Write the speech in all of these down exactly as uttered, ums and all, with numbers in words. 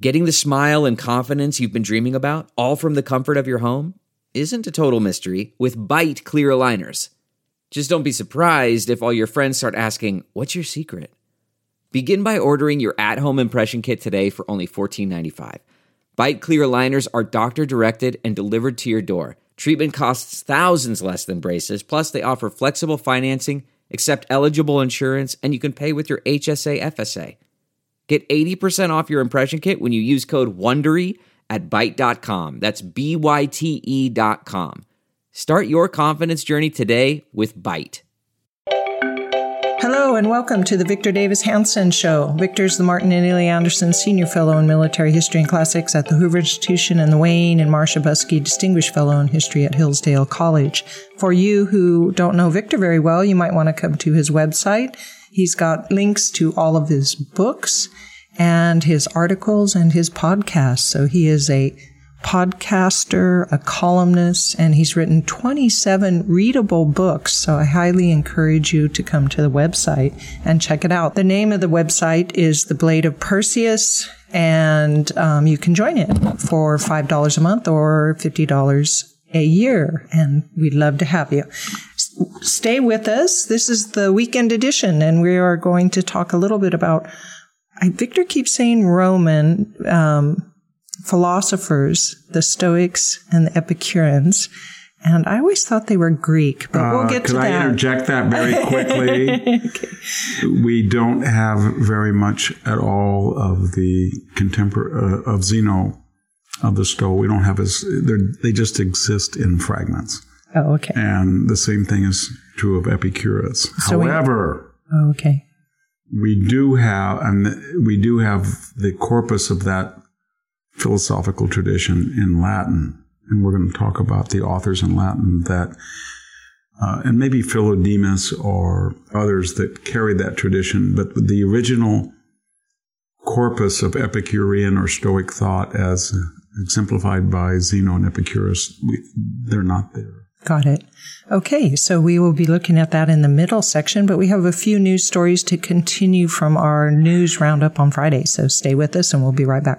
Getting the smile and confidence you've been dreaming about, all from the comfort of your home, isn't a total mystery with Byte clear aligners. Just don't be surprised if all your friends start asking, "What's your secret?" Begin by ordering your at-home impression kit today for only fourteen ninety-five. Byte clear aligners are doctor-directed and delivered to your door. Treatment costs thousands less than braces, plus they offer flexible financing, accept eligible insurance, and you can pay with your H S A F S A. Get eighty percent off your impression kit when you use code WONDERY at byte dot com. That's B Y T E dot com. Start your confidence journey today with Byte. Hello and welcome to the Victor Davis Hanson Show. Victor's the Martin and Illie Anderson Senior Fellow in Military History and Classics at the Hoover Institution and the Wayne and Marcia Buskey Distinguished Fellow in History at Hillsdale College. For you who don't know Victor very well, you might want to come to his website. He's got links to all of his books and his articles and his podcasts. So he is a podcaster, a columnist, and he's written twenty-seven readable books. So I highly encourage you to come to the website and check it out. The name of the website is The Blade of Perseus, and um, you can join it for five dollars a month or fifty dollars a year, and we'd love to have you. Stay with us. This is the weekend edition, and we are going to talk a little bit about, I, Victor keeps saying Roman um, philosophers, the Stoics and the Epicureans, and I always thought they were Greek, but we'll get uh, to that. Could I interject that very quickly? Okay. We don't have very much at all of the contemporary, uh, of Zeno, of the Stoa. We don't have as, they just exist in fragments. Oh, okay. And the same thing is true of Epicurus. So However, we, oh, okay. we do have, and we do have the corpus of that philosophical tradition in Latin, and we're going to talk about the authors in Latin that, uh, and maybe Philodemus or others that carried that tradition, but the original corpus of Epicurean or Stoic thought as exemplified by Zeno and Epicurus, we, they're not there. Got it. Okay, so we will be looking at that in the middle section, but we have a few news stories to continue from our news roundup on Friday, so stay with us and we'll be right back.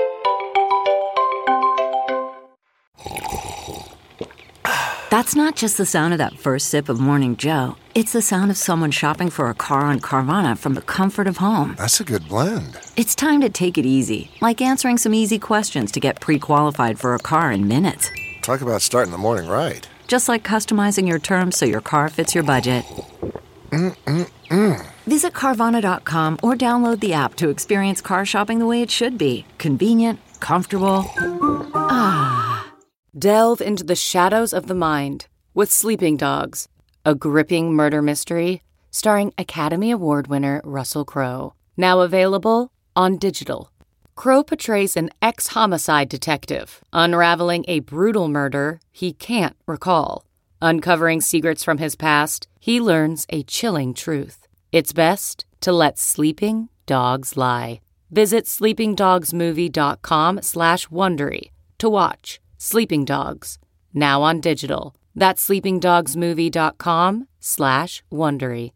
That's not just the sound of that first sip of Morning Joe. It's the sound of someone shopping for a car on Carvana from the comfort of home. That's a good blend. It's time to take it easy, like answering some easy questions to get pre-qualified for a car in minutes. Talk about starting the morning right. Just like customizing your terms so your car fits your budget. Mm-mm-mm. Visit Carvana dot com or download the app to experience car shopping the way it should be. Convenient, comfortable. Ah. Delve into the shadows of the mind with Sleeping Dogs, a gripping murder mystery starring Academy Award winner Russell Crowe. Now available on digital. Crowe portrays an ex-homicide detective unraveling a brutal murder he can't recall. Uncovering secrets from his past, he learns a chilling truth. It's best to let sleeping dogs lie. Visit sleepingdogsmovie.com slash Wondery to watch Sleeping Dogs, now on digital. That's sleepingdogsmovie.com slash Wondery.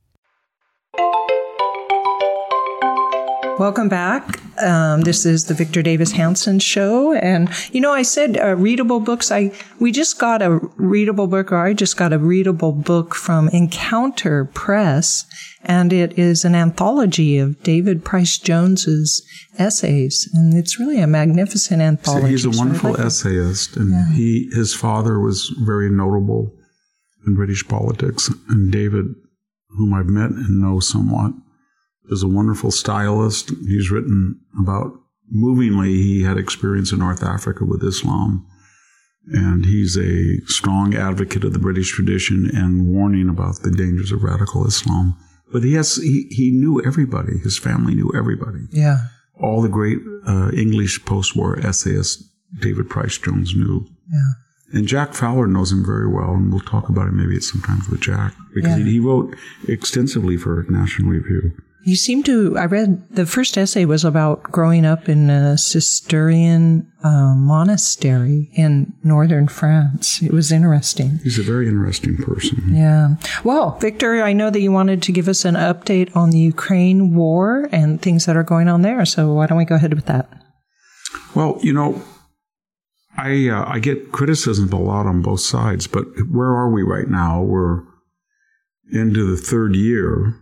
Welcome back. Um, this is the Victor Davis Hanson Show. And, you know, I said uh, readable books. I We just got a readable book, or I just got a readable book from Encounter Press. And it is an anthology of David Price Jones's essays. And it's really a magnificent anthology. So he's a wonderful so like essayist. And yeah. he his father was very notable in British politics. And David, whom I've met and know somewhat, is a wonderful stylist. He's written about, movingly, he had experience in North Africa with Islam. And he's a strong advocate of the British tradition and warning about the dangers of radical Islam. But he has he, he knew everybody. His family knew everybody. Yeah. All the great uh, English post-war essayists David Price Jones knew. Yeah. And Jack Fowler knows him very well, and we'll talk about it maybe sometimes with Jack, because yeah. he, he wrote extensively for National Review. You seem to, I read, the first essay was about growing up in a Cistercian uh, monastery in northern France. It was interesting. He's a very interesting person. Yeah. Well, Victor, I know that you wanted to give us an update on the Ukraine war and things that are going on there, so why don't we go ahead with that? Well, you know, I uh, I get criticism a lot on both sides, but where are we right now? We're into the third year,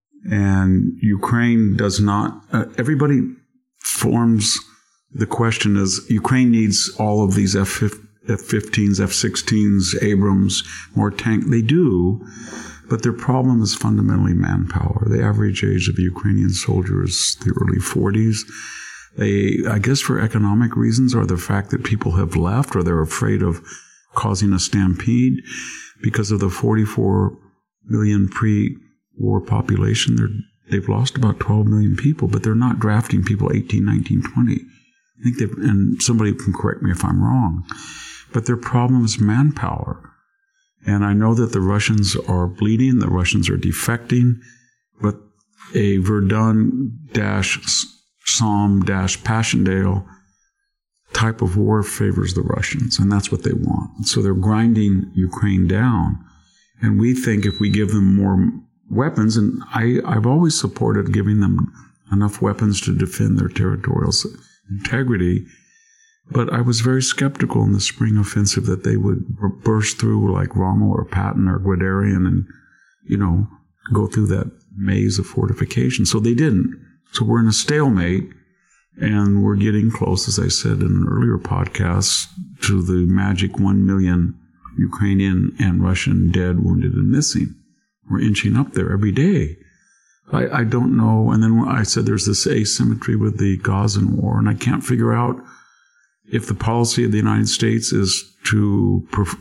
and Ukraine does not. Uh, everybody forms the question is Ukraine needs all of these F fifteens, F sixteens, Abrams, more tank. They do, but their problem is fundamentally manpower. The average age of a Ukrainian soldier is the early forties. They, I guess for economic reasons, or the fact that people have left, or they're afraid of causing a stampede because of the forty-four million pre-war population. They're, they've lost about twelve million people, but they're not drafting people eighteen, nineteen, twenty. I think they've, and somebody can correct me if I'm wrong, but their problem is manpower. And I know that the Russians are bleeding, the Russians are defecting, but a Verdun dash Somme dash Passchendaele type of war favors the Russians, and that's what they want. So they're grinding Ukraine down, and we think if we give them more weapons, and I, I've always supported giving them enough weapons to defend their territorial integrity, but I was very skeptical in the spring offensive that they would burst through like Rommel or Patton or Guderian and, you know, go through that maze of fortification. So they didn't. So we're in a stalemate, and we're getting close, as I said in an earlier podcast, to the magic one million Ukrainian and Russian dead, wounded, and missing. We're inching up there every day. I, I don't know. And then I said there's this asymmetry with the Gazan war, and I can't figure out if the policy of the United States is to perf-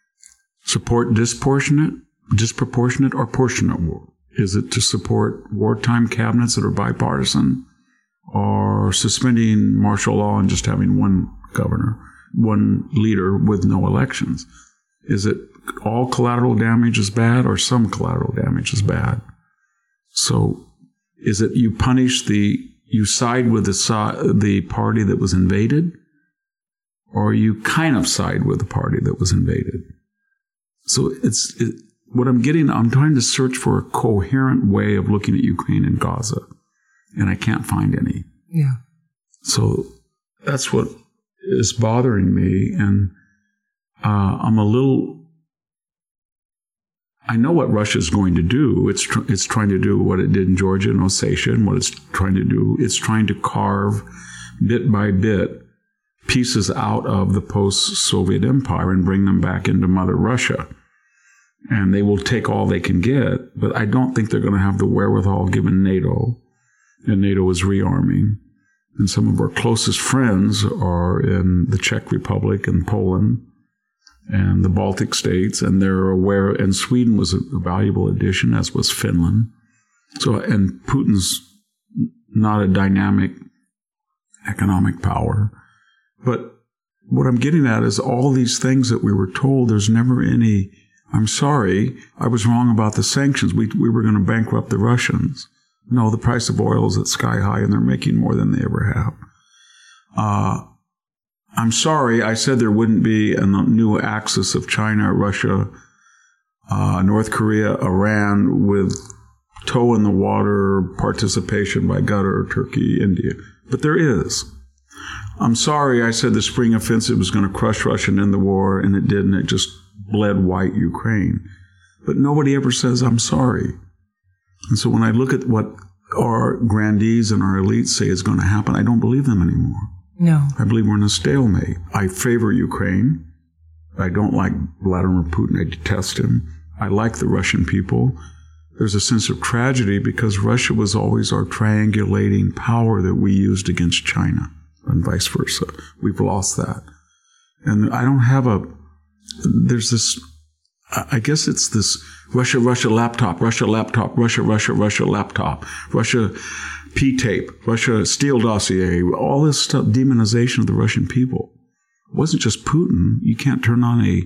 support disproportionate, disproportionate or proportionate war. Is it to support wartime cabinets that are bipartisan, or suspending martial law and just having one governor, one leader with no elections? Is it all collateral damage is bad, or some collateral damage is bad? So is it you punish the, you side with the, the party that was invaded, or you kind of side with the party that was invaded? So it's, it, what I'm getting, I'm trying to search for a coherent way of looking at Ukraine and Gaza, and I can't find any. Yeah. So that's what is bothering me, and uh, I'm a little, I know what Russia's going to do. It's tr- it's trying to do what it did in Georgia and Ossetia, and what it's trying to do, it's trying to carve bit by bit pieces out of the post-Soviet empire and bring them back into Mother Russia. And they will take all they can get, but I don't think they're going to have the wherewithal given NATO, and NATO is rearming. And some of our closest friends are in the Czech Republic and Poland and the Baltic states, and they're aware, and Sweden was a valuable addition, as was Finland. So, and Putin's not a dynamic economic power. But what I'm getting at is all these things that we were told, there's never any, I'm sorry, I was wrong about the sanctions. We we were going to bankrupt the Russians. No, the price of oil is at sky high, and they're making more than they ever have. Uh, I'm sorry, I said there wouldn't be a new axis of China, Russia, uh, North Korea, Iran, with toe in the water participation by Qatar, Turkey, India. But there is. I'm sorry, I said the spring offensive was going to crush Russia and end the war, and it didn't. It just bled white Ukraine. But nobody ever says, I'm sorry. And so when I look at what our grandees and our elites say is going to happen, I don't believe them anymore. No. I believe we're in a stalemate. I favor Ukraine. I don't like Vladimir Putin. I detest him. I like the Russian people. There's a sense of tragedy because Russia was always our triangulating power that we used against China, and vice versa. We've lost that. And I don't have a, there's this, I guess it's this Russia, Russia laptop, Russia laptop, Russia, Russia, Russia laptop, Russia P-tape, Russia Steele dossier, all this stuff, demonization of the Russian people. It wasn't just Putin. You can't turn on a,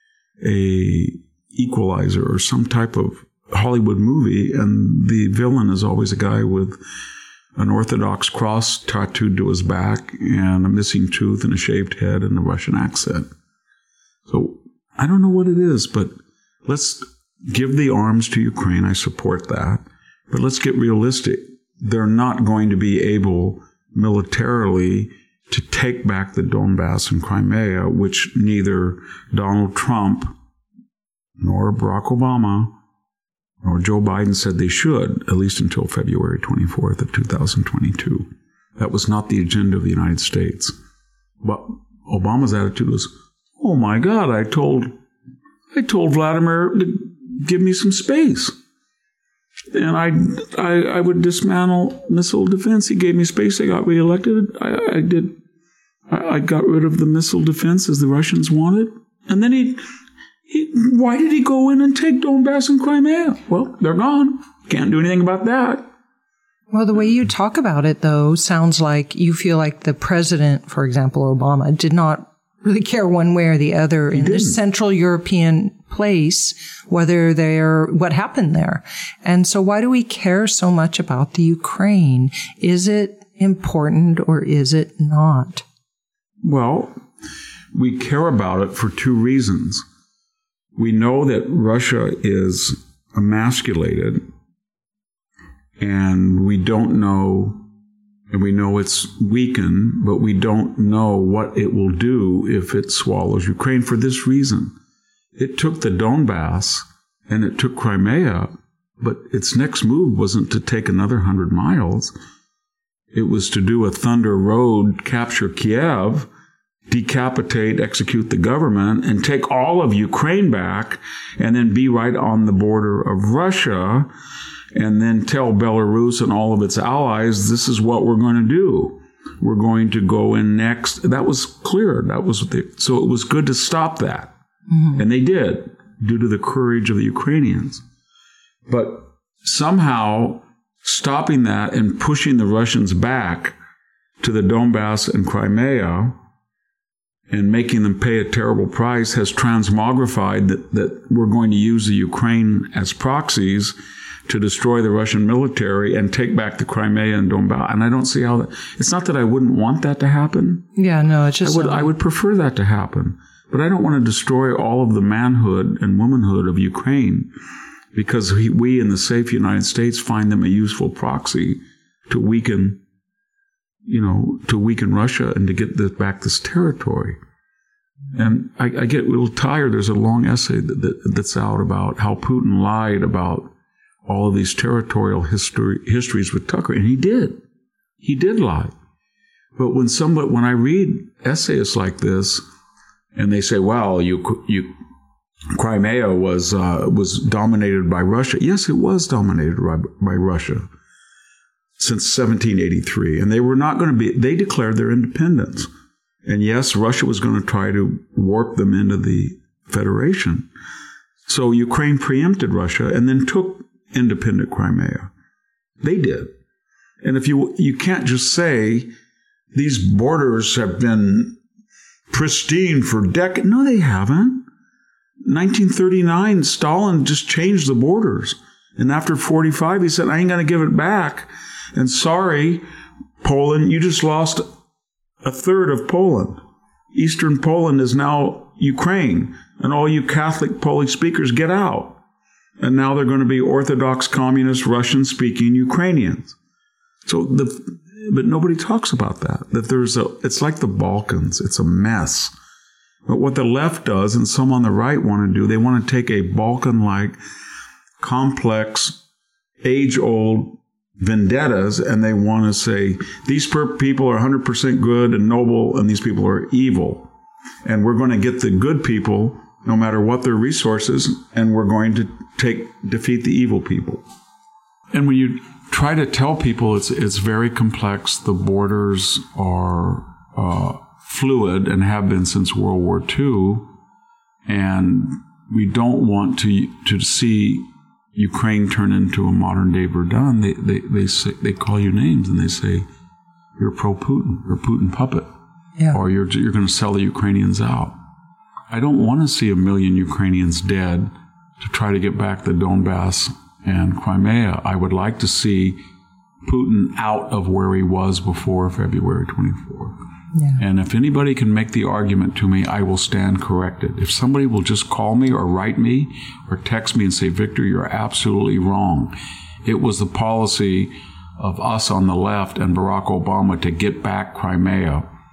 a equalizer or some type of Hollywood movie, and the villain is always a guy with an Orthodox cross tattooed to his back and a missing tooth and a shaved head and a Russian accent. So I don't know what it is, but let's give the arms to Ukraine. I support that. But let's get realistic. They're not going to be able militarily to take back the Donbass and Crimea, which neither Donald Trump nor Barack Obama nor Joe Biden said they should, at least until February twenty-fourth of two thousand twenty-two. That was not the agenda of the United States. But Obama's attitude was, oh my God, I told I told Vladimir to give me some space. And I, I, I would dismantle missile defense. He gave me space. I got reelected. I, I did. I, I got rid of the missile defense as the Russians wanted. And then he, he, why did he go in and take Donbass and Crimea? Well, they're gone. Can't do anything about that. Well, the way you talk about it, though, sounds like you feel like the president, for example, Obama, did not really care one way or the other in this Central European place, whether they're, what happened there. And so why do we care so much about the Ukraine? Is it important or is it not? Well, we care about it for two reasons. We know that Russia is emasculated, and we don't know, and we know it's weakened, but we don't know what it will do if it swallows Ukraine for this reason. It took the Donbass and it took Crimea, but its next move wasn't to take another hundred miles. It was to do a Thunder Road, capture Kiev, decapitate, execute the government, and take all of Ukraine back, and then be right on the border of Russia, and then tell Belarus and all of its allies, this is what we're going to do. We're going to go in next. That was clear. That was the, so it was good to stop that. Mm-hmm. And they did, due to the courage of the Ukrainians. But somehow stopping that and pushing the Russians back to the Donbass and Crimea and making them pay a terrible price has transmogrified that, that we're going to use the Ukraine as proxies to destroy the Russian military and take back the Crimea and Donbass. And I don't see how that, it's not that I wouldn't want that to happen. Yeah, no, it's just, I would, I would prefer that to happen. But I don't want to destroy all of the manhood and womanhood of Ukraine because we, we in the safe United States find them a useful proxy to weaken, you know, to weaken Russia and to get this, back this territory. And I, I get a little tired. There's a long essay that, that, that's out about how Putin lied about all of these territorial history, histories with Tucker, and he did. He did lie. But when somebody, when I read essayists like this, and they say, "Well, you, you, Crimea was uh, was dominated by Russia." Yes, it was dominated by, by Russia since seventeen eighty-three, and they were not going to be. They declared their independence, and yes, Russia was going to try to warp them into the Federation. So Ukraine preempted Russia and then took independent Crimea. They did, and if you you can't just say these borders have been pristine for decades. No, they haven't. nineteen thirty-nine, Stalin just changed the borders. And after forty-five, he said, I ain't going to give it back. And sorry, Poland, you just lost a third of Poland. Eastern Poland is now Ukraine. And all you Catholic Polish speakers, get out. And now they're going to be Orthodox, Communist, Russian-speaking Ukrainians. So the... But nobody talks about that, that there's a, it's like the Balkans. It's a mess. But what the left does, and some on the right want to do, they want to take a Balkan-like, complex, age-old vendettas, and they want to say, these people are one hundred percent good and noble, and these people are evil. And we're going to get the good people, no matter what their resources, and we're going to take defeat the evil people. And when you try to tell people it's it's very complex, the borders are uh, fluid and have been since World War Two, and we don't want to to see Ukraine turn into a modern day Verdun. They they they say, they call you names and they say you're pro-Putin, you're a Putin puppet, yeah. or you're you're going to sell the Ukrainians out. I don't want to see a million Ukrainians dead to try to get back the Donbass and Crimea. I would like to see Putin out of where he was before February twenty-fourth. Yeah. And if anybody can make the argument to me, I will stand corrected. If somebody will just call me or write me or text me and say, Victor, you're absolutely wrong. It was the policy of us on the left and Barack Obama to get back Crimea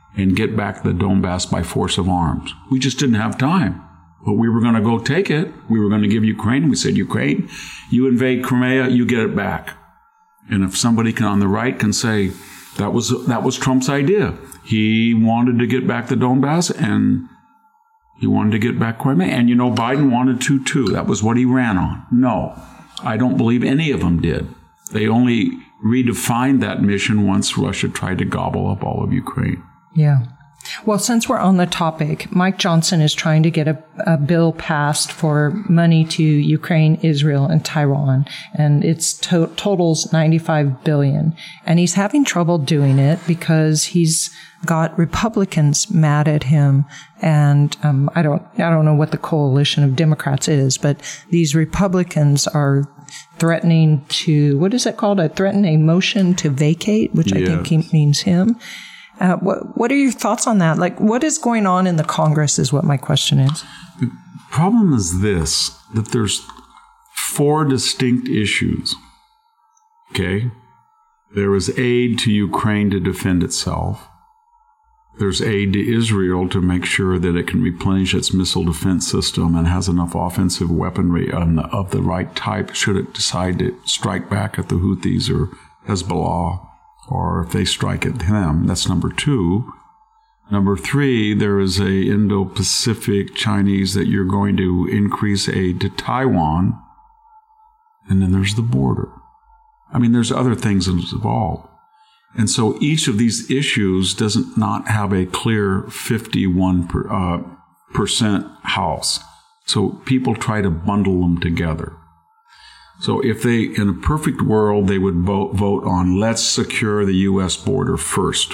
and get back the Donbass by force of arms. We just didn't have time. But we were going to go take it. We were going to give Ukraine. We said, Ukraine, you invade Crimea, you get it back. And if somebody can, on the right can say, that was that was Trump's idea. He wanted to get back the Donbass, and he wanted to get back Crimea. And, you know, Biden wanted to, too. That was what he ran on. No, I don't believe any of them did. They only redefined that mission once Russia tried to gobble up all of Ukraine. Yeah. Well, since we're on the topic, Mike Johnson is trying to get a, a bill passed for money to Ukraine, Israel, and Taiwan, and it's to- totals ninety-five billion dollars. And he's having trouble doing it because he's got Republicans mad at him, and um, I don't, I don't know what the coalition of Democrats is, but these Republicans are threatening to, what is it called? A threaten a motion to vacate, which yes. I think he means him. Uh, what what are your thoughts on that? Like, what is going on in the Congress is what my question is. The problem is this, that there's four distinct issues, okay? There is aid to Ukraine to defend itself. There's aid to Israel to make sure that it can replenish its missile defense system and has enough offensive weaponry of the right type should it decide to strike back at the Houthis or Hezbollah, or if they strike at them. That's number two. Number three, there is a Indo-Pacific Chinese that you're going to increase aid to Taiwan. And then there's the border. I mean, there's other things involved. And so each of these issues doesn't not have a clear fifty-one percent house. So people try to bundle them together. So if they, in a perfect world, they would vote, vote on let's secure the U S border first.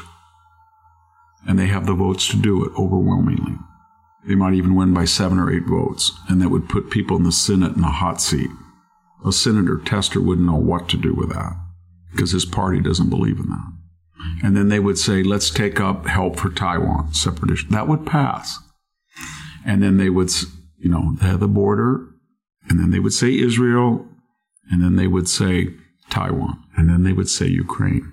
And they have the votes to do it overwhelmingly. They might even win by seven or eight votes. And that would put people in the Senate in a hot seat. A Senator Tester wouldn't know what to do with that because his party doesn't believe in that. And then they would say, let's take up help for Taiwan, separation. That would pass. And then they would, you know, they have the border. And then they would say Israel. And then they would say Taiwan. And then they would say Ukraine.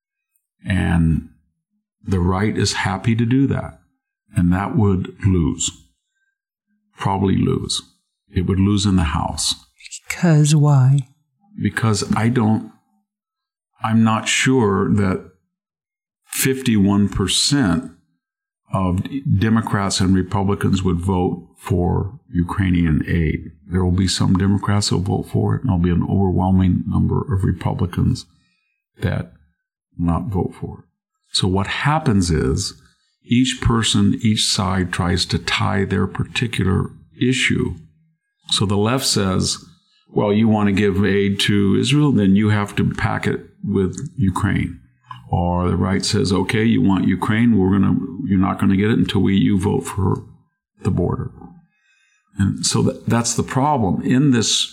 And the right is happy to do that. And that would lose. Probably lose. It would lose in the House. Because why? Because I don't, I'm not sure that fifty-one percent of Democrats and Republicans would vote for Ukrainian aid. There will be some Democrats who will vote for it, and there'll be an overwhelming number of Republicans that will not vote for it. So what happens is each person, each side tries to tie their particular issue. So the left says, well, you want to give aid to Israel, then you have to pack it with Ukraine. Or the right says, okay, you want Ukraine, we're gonna, you're not going to get it until we you vote for the border. And so that, that's the problem. In this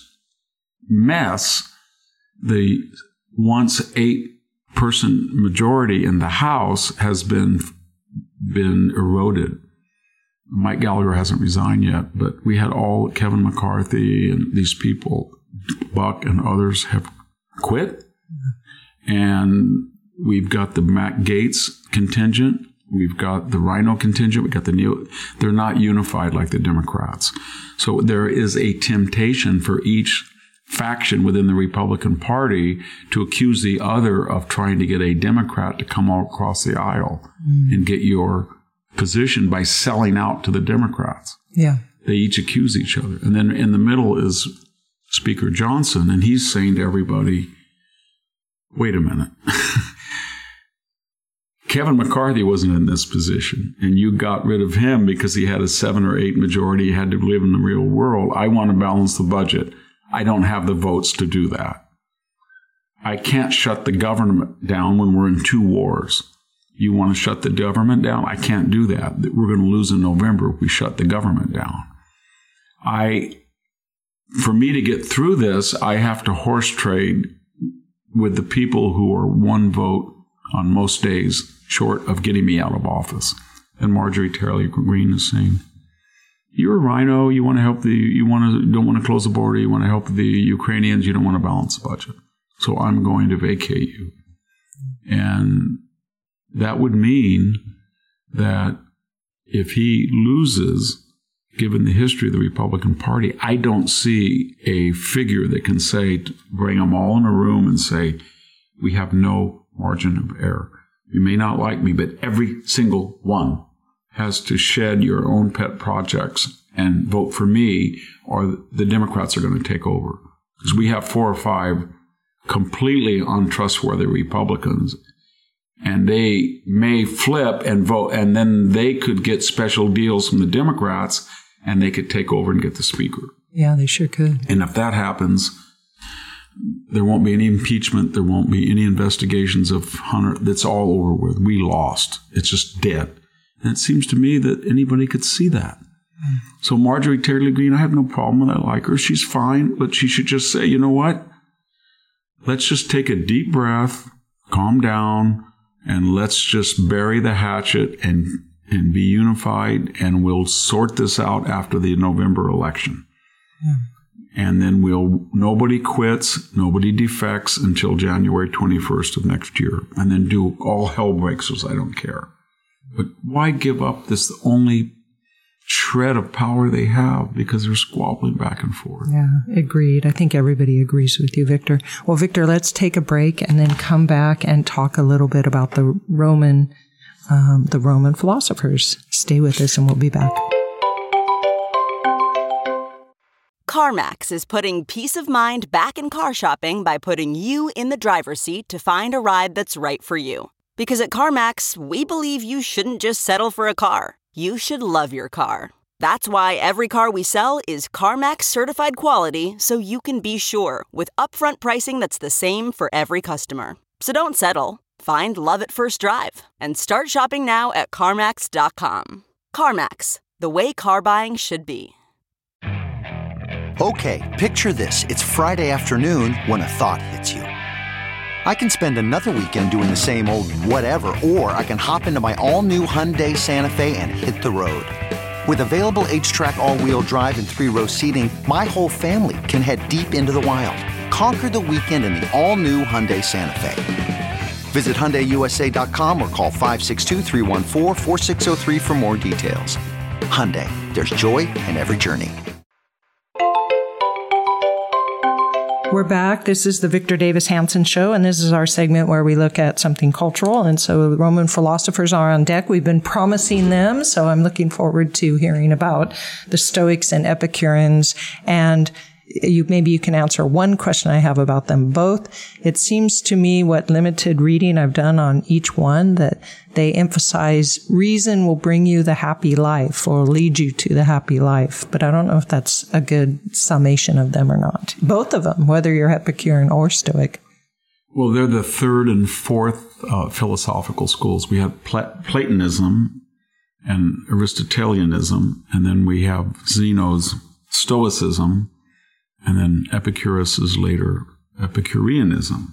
mess, the once eight-person majority in the House has been been eroded. Mike Gallagher hasn't resigned yet, but we had all, Kevin McCarthy and these people, Buck and others have quit. And we've got the Matt Gaetz contingent. We've got the Rhino contingent. We've got the Neo. They're not unified like the Democrats. So there is a temptation for each faction within the Republican Party to accuse the other of trying to get a Democrat to come all across the aisle mm. and get your position by selling out to the Democrats. Yeah. They each accuse each other. And then in the middle is Speaker Johnson, and he's saying to everybody, wait a minute. Kevin McCarthy wasn't in this position, and you got rid of him because he had a seven or eight majority. He had to live in the real world. I want to balance the budget. I don't have the votes to do that. I can't shut the government down when we're in two wars. You want to shut the government down? I can't do that. We're going to lose in November if we shut the government down. I, for me to get through this, I have to horse trade with the people who are one vote on most days short of getting me out of office. And Marjorie Taylor Greene is saying, you're a Rhino, you want to help the, you want to, don't want to close the border, you want to help the Ukrainians, you don't want to balance the budget. So I'm going to vacate you. And that would mean that if he loses, given the history of the Republican Party, I don't see a figure that can say, bring them all in a room and say, we have no margin of error. You may not like me, but every single one has to shed your own pet projects and vote for me, or the Democrats are going to take over. Because we have four or five completely untrustworthy Republicans, and they may flip and vote, and then they could get special deals from the Democrats, and they could take over and get the speaker. Yeah, they sure could. And if that happens, there won't be any impeachment. There won't be any investigations of Hunter. That's all over with. We lost. It's just dead. And it seems to me that anybody could see that. Mm. So Marjorie Taylor Greene, I have no problem with that. I like her. She's fine. But she should just say, you know what? Let's just take a deep breath, calm down, and let's just bury the hatchet and and be unified, and we'll sort this out after the November election. Yeah. And then we'll, nobody quits, nobody defects until January twenty-first of next year. And then do all hell breaks loose. I don't care. But why give up this only shred of power they have, because they're squabbling back and forth? Yeah, agreed. I think everybody agrees with you, Victor. Well, Victor, let's take a break and then come back and talk a little bit about the Roman, um, the Roman philosophers. Stay with us and we'll be back. CarMax is putting peace of mind back in car shopping by putting you in the driver's seat to find a ride that's right for you. Because at CarMax, we believe you shouldn't just settle for a car. You should love your car. That's why every car we sell is CarMax certified quality, so you can be sure with upfront pricing that's the same for every customer. So don't settle. Find love at first drive and start shopping now at CarMax dot com. CarMax, the way car buying should be. Okay, picture this. It's Friday afternoon when a thought hits you. I can spend another weekend doing the same old whatever, or I can hop into my all-new Hyundai Santa Fe and hit the road. With available H-Track all-wheel drive and three-row seating, my whole family can head deep into the wild. Conquer the weekend in the all-new Hyundai Santa Fe. Visit Hyundai U S A dot com or call five six two, three one four, four six zero three for more details. Hyundai, there's joy in every journey. We're back. This is the Victor Davis Hanson Show, and this is our segment where we look at something cultural. And so the Roman philosophers are on deck. We've been promising them, so I'm looking forward to hearing about the Stoics and Epicureans. And you, maybe you can answer one question I have about them both. It seems to me, what limited reading I've done on each one, that they emphasize reason will bring you the happy life or lead you to the happy life. But I don't know if that's a good summation of them or not. Both of them, whether you're Epicurean or Stoic. Well, they're the third and fourth uh, philosophical schools. We have Pla- Platonism and Aristotelianism, and then we have Zeno's Stoicism, and then Epicurus's later Epicureanism.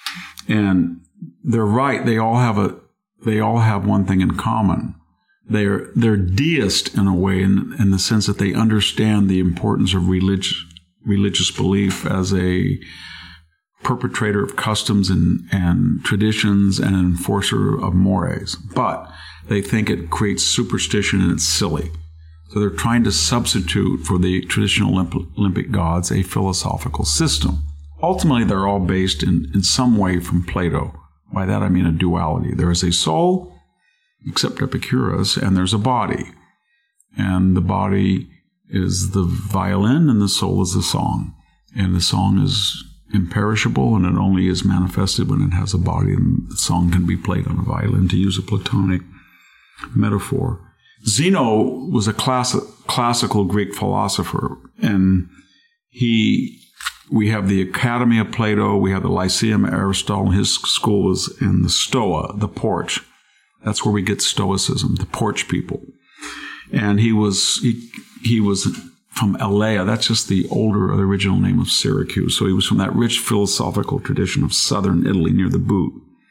And they're right. They all have a, they all have one thing in common. They're, they're deist in a way, in, in the sense that they understand the importance of relig- religious belief as a perpetrator of customs and, and traditions and an enforcer of mores. But they think it creates superstition and it's silly. So they're trying to substitute for the traditional Olymp- Olympic gods a philosophical system. Ultimately, they're all based in, in some way from Plato. By that, I mean a duality. There is a soul, except Epicurus, and there's a body. And the body is the violin, and the soul is the song. And the song is imperishable, and it only is manifested when it has a body, and the song can be played on a violin, to use a Platonic metaphor. Zeno was a classic, classical Greek philosopher, and he, we have the Academy of Plato, we have the Lyceum of Aristotle, and his school was in the Stoa, the porch. That's where we get Stoicism, the porch people. And he was, he, he was from Elea, that's just the older, the original name of Syracuse. So he was from that rich philosophical tradition of southern Italy near the Boot.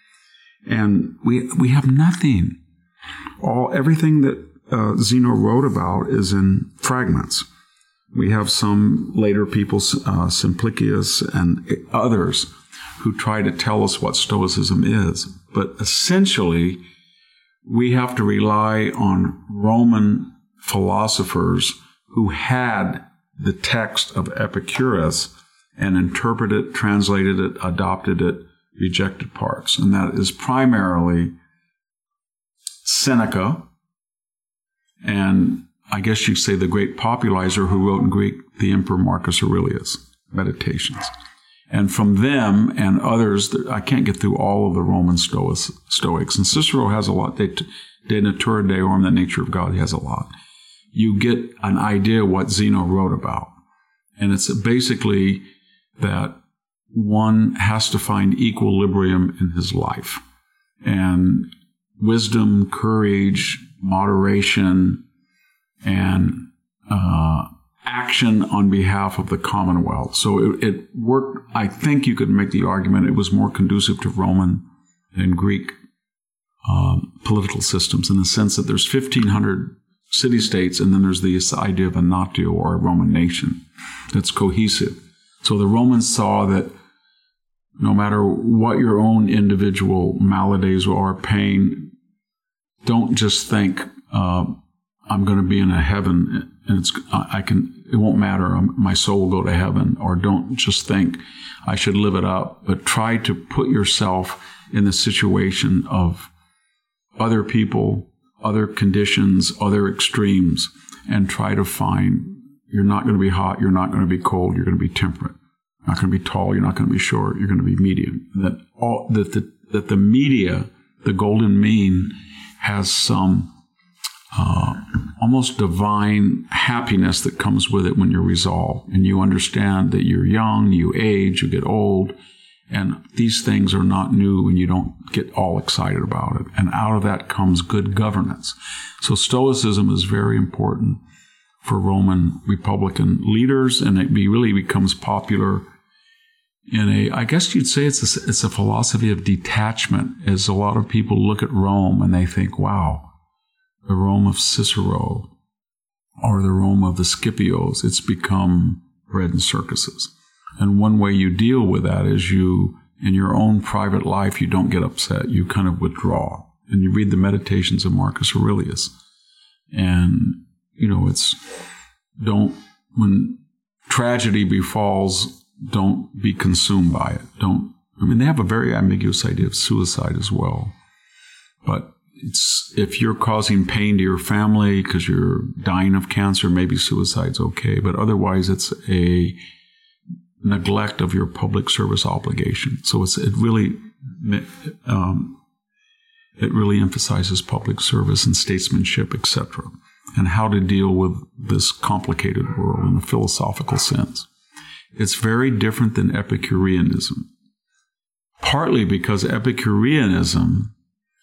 And we, we have nothing. All, everything that Uh, Zeno wrote about is in fragments. We have some later people, uh, Simplicius and others, who try to tell us what Stoicism is. But essentially, we have to rely on Roman philosophers who had the text of Epicurus and interpreted it, translated it, adopted it, rejected parts. And that is primarily Seneca, and I guess you'd say the great popularizer who wrote in Greek, the Emperor Marcus Aurelius, Meditations. And from them and others, I can't get through all of the Roman Stoics, Stoics. And Cicero has a lot. De, De Natura Deorum, the nature of God, he has a lot. You get an idea what Zeno wrote about. And it's basically that one has to find equilibrium in his life. And wisdom, courage, moderation, and uh, action on behalf of the Commonwealth. So it, it worked. I think you could make the argument it was more conducive to Roman than Greek um, political systems, in the sense that there's fifteen hundred city-states, and then there's this idea of a natio, or a Roman nation, that's cohesive. So the Romans saw that no matter what your own individual maladies or pain, don't just think, uh, I'm going to be in a heaven and it's, I can, it won't matter, my soul will go to heaven. Or don't just think I should live it up, but try to put yourself in the situation of other people, other conditions, other extremes, and try to find, you're not going to be hot, you're not going to be cold, you're going to be temperate. You're not going to be tall, you're not going to be short, you're going to be medium. That all that the that the media, the golden mean, has some uh, almost divine happiness that comes with it when you're resolved, and you understand that you're young, you age, you get old, and these things are not new, and you don't get all excited about it. And out of that comes good governance. So Stoicism is very important for Roman Republican leaders, and it be, really becomes popular in a, I guess you'd say it's a, it's a philosophy of detachment, as a lot of people look at Rome and they think, wow, the Rome of Cicero or the Rome of the Scipios, it's become bread and circuses. And one way you deal with that is you, in your own private life, you don't get upset. You kind of withdraw. And you read the Meditations of Marcus Aurelius. And, you know, it's, don't, when tragedy befalls, don't be consumed by it. Don't, I mean, they have a very ambiguous idea of suicide as well. But it's, if you're causing pain to your family because you're dying of cancer, maybe suicide's okay. But otherwise, it's a neglect of your public service obligation. So it's, it really, um, it really emphasizes public service and statesmanship, et cetera, and how to deal with this complicated world in a philosophical sense. It's very different than Epicureanism, partly because Epicureanism,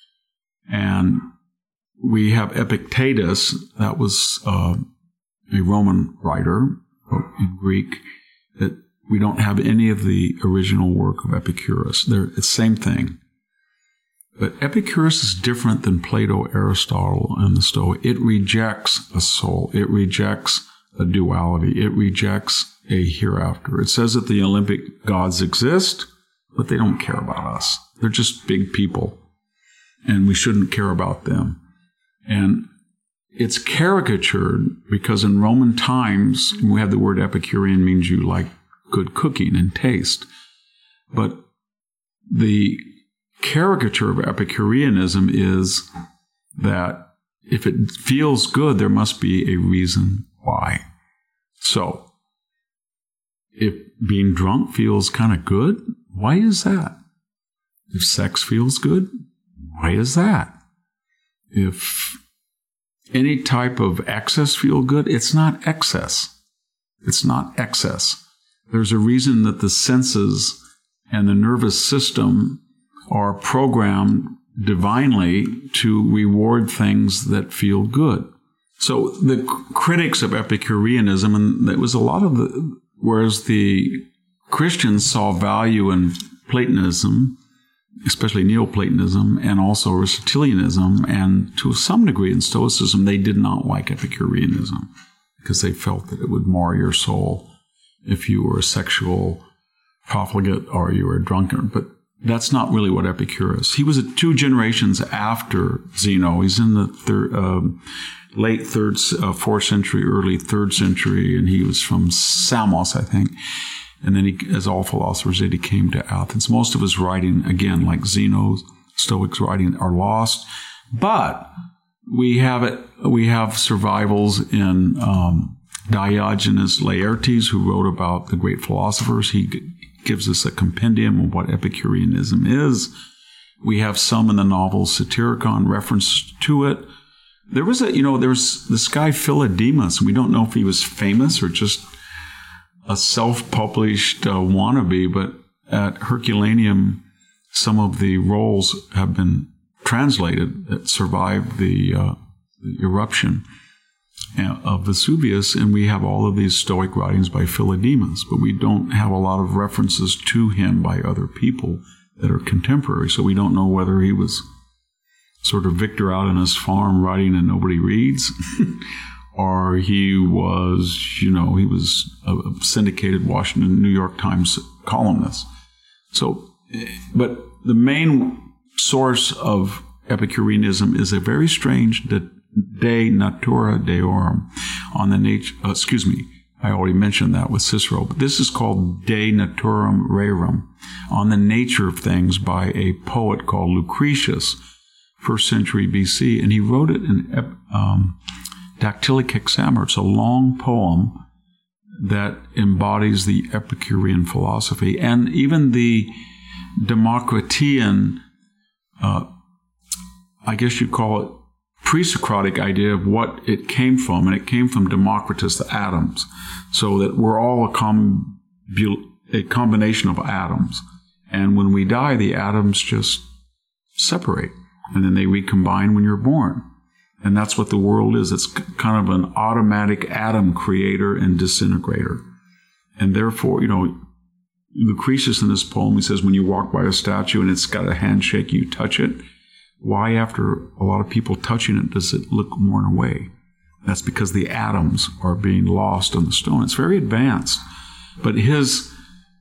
and we have Epictetus, that was uh, a Roman writer in Greek, that we don't have any of the original work of Epicurus. They're the same thing. But Epicurus is different than Plato, Aristotle, and the Stoics. It rejects a soul. It rejects a duality. It rejects a hereafter. It says that the Olympic gods exist, but they don't care about us. They're just big people, and we shouldn't care about them. And it's caricatured because in Roman times, we have the word Epicurean, means you like good cooking and taste. But the caricature of Epicureanism is that if it feels good, there must be a reason why. So, if being drunk feels kind of good, why is that? If sex feels good, why is that? If any type of excess feels good, it's not excess. It's not excess. There's a reason that the senses and the nervous system are programmed divinely to reward things that feel good. So the critics of Epicureanism, and there was a lot of the, whereas the Christians saw value in Platonism, especially Neoplatonism, and also Aristotelianism, and to some degree in Stoicism, they did not like Epicureanism because they felt that it would mar your soul if you were a sexual profligate or you were a drunkard. But that's not really what Epicurus. He was two generations after Zeno. He's in the third, um, late third, uh, fourth century, early third century, and he was from Samos, I think. And then, he, as all philosophers did, he came to Athens. Most of his writing, again, like Zeno's, Stoics' writing, are lost, but we have it. We have survivals in um, Diogenes Laertes, who wrote about the great philosophers. He g- gives us a compendium of what Epicureanism is. We have some in the novel Satyricon reference to it. There was a, you know, there's this guy Philodemus. We don't know if he was famous or just a self-published uh, wannabe, but at Herculaneum, some of the roles have been translated that survived the, uh, the eruption of Vesuvius, and we have all of these Stoic writings by Philodemus, but we don't have a lot of references to him by other people that are contemporary, so we don't know whether he was sort of Victor out on his farm writing and nobody reads, or he was, you know, he was a syndicated Washington, New York Times columnist. So, but the main source of Epicureanism is a very strange De Natura Deorum, on the nature, uh, excuse me, I already mentioned that with Cicero, but this is called De Naturam Rerum, on the nature of things, by a poet called Lucretius, first century B C, and he wrote it in um, dactylic hexameter. It's a long poem that embodies the Epicurean philosophy, and even the Democritean, uh, I guess you'd call it, pre-Socratic idea of what it came from, and it came from Democritus, the atoms, so that we're all a, com- a combination of atoms, and when we die, the atoms just separate, and then they recombine when you're born, and that's what the world is. It's kind of an automatic atom creator and disintegrator, and therefore, you know, Lucretius in this poem, he says, when you walk by a statue and it's got a handshake, you touch it. Why, after a lot of people touching it, does it look worn away? That's because the atoms are being lost on the stone. It's very advanced. But his,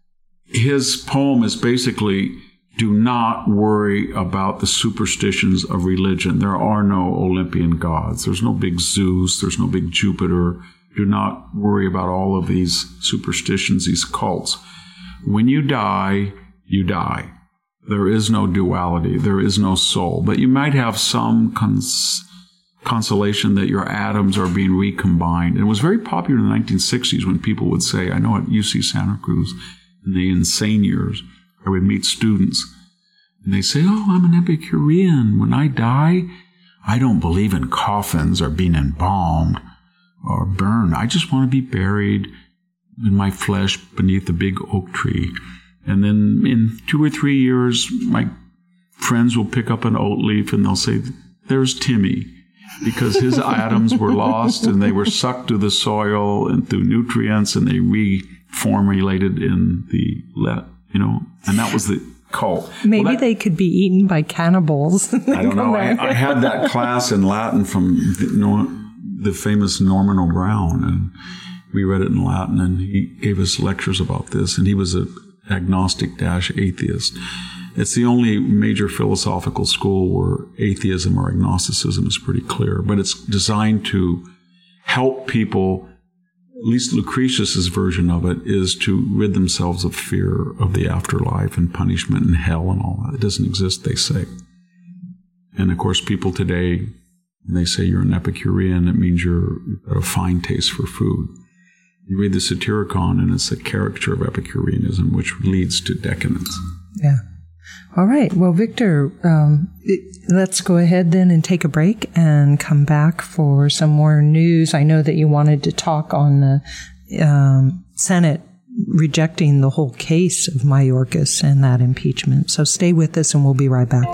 his poem is basically, do not worry about the superstitions of religion. There are no Olympian gods. There's no big Zeus. There's no big Jupiter. Do not worry about all of these superstitions, these cults. When you die, you die. There is no duality. There is no soul. But you might have some cons- consolation that your atoms are being recombined. And it was very popular in the nineteen sixties when people would say, I know at U C Santa Cruz, in the insane years, I would meet students, and they say, oh, I'm an Epicurean. When I die, I don't believe in coffins or being embalmed or burned. I just want to be buried in my flesh beneath the big oak tree. And then in two or three years, my friends will pick up an oat leaf and they'll say, there's Timmy, because his atoms were lost and they were sucked to the soil and through nutrients, and they reformulated in the, you know, and that was the cult. Maybe well, that, they could be eaten by cannibals. I don't know. I, I had that class in Latin from the, you know, the famous Norman O'Brien, and we read it in Latin, and he gave us lectures about this, and he was a agnostic dash atheist. It's the only major philosophical school where atheism or agnosticism is pretty clear, but it's designed to help people. At least Lucretius's version of it is to rid themselves of fear of the afterlife and punishment and hell and all that. It doesn't exist, they say. And of course, people today, when they say you're an Epicurean, it means you're, you've got a fine taste for food. You read the Satyricon, and it's a caricature of Epicureanism, which leads to decadence. Yeah. All right. Well, Victor, um, let's go ahead then and take a break and come back for some more news. I know that you wanted to talk on the um, Senate rejecting the whole case of Mayorkas and that impeachment. So stay with us, and we'll be right back.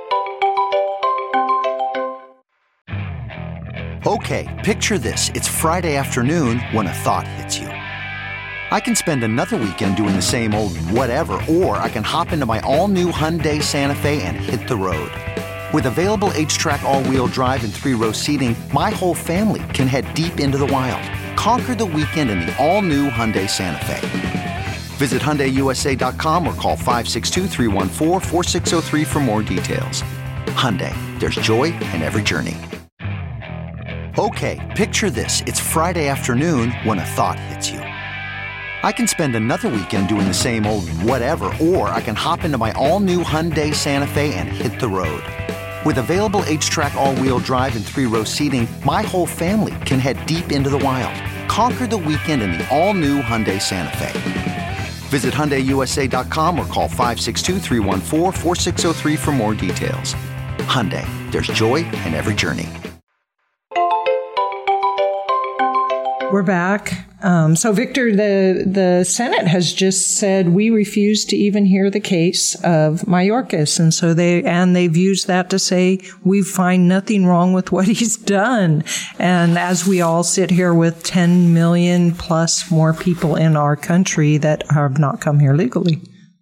Okay, picture this. It's Friday afternoon when a thought hits you. I can spend another weekend doing the same old whatever, or I can hop into my all-new Hyundai Santa Fe and hit the road. With available H-Track all-wheel drive and three-row seating, my whole family can head deep into the wild. Conquer the weekend in the all-new Hyundai Santa Fe. Visit Hyundai U S A dot com or call five six two, three one four, four six zero three for more details. Hyundai, there's joy in every journey. Okay, picture this. It's Friday afternoon when a thought hits you. I can spend another weekend doing the same old whatever, or I can hop into my all-new Hyundai Santa Fe and hit the road. With available H-Track all-wheel drive and three-row seating, my whole family can head deep into the wild. Conquer the weekend in the all-new Hyundai Santa Fe. Visit Hyundai U S A dot com or call five six two, three one four, four six zero three for more details. Hyundai, there's joy in every journey. We're back. Um, so, Victor, the, the Senate has just said we refuse to even hear the case of Mayorkas. And so they, and they've used that to say we find nothing wrong with what he's done. And as we all sit here with ten million plus more people in our country that have not come here legally.